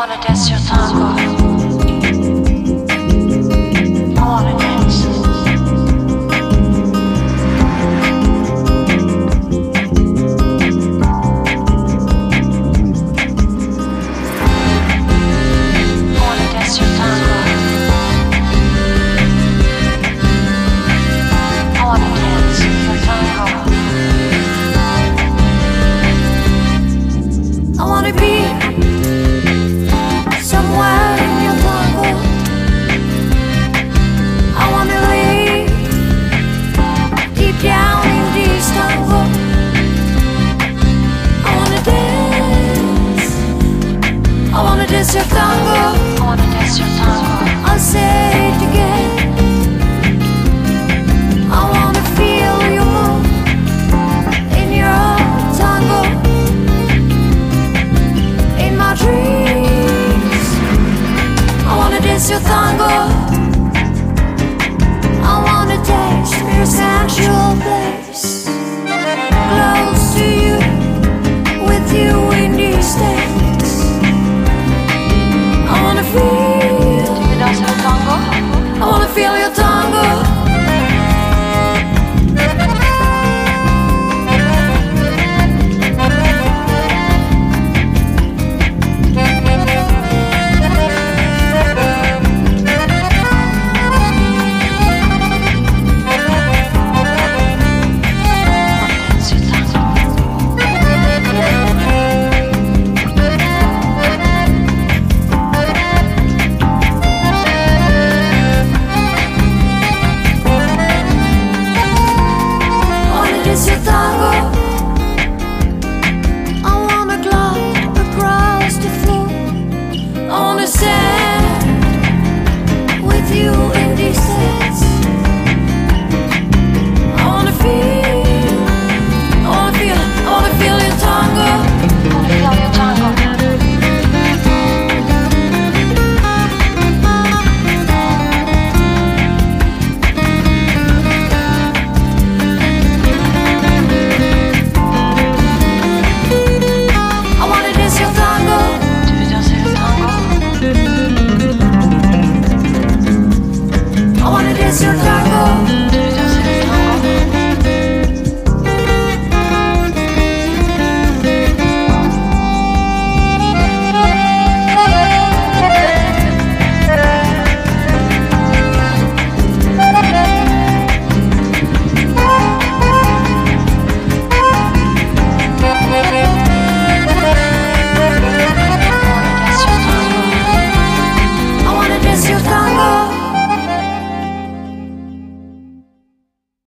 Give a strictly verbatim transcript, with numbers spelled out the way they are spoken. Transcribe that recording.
wanna dance your tango. I wanna dance. I wanna dance your tango. I wanna dance your tango. I wanna be somewhere in your tango. I wanna live deep down in this tango. I wanna dance. I wanna dance your tango. I wanna dance your tango. I'll say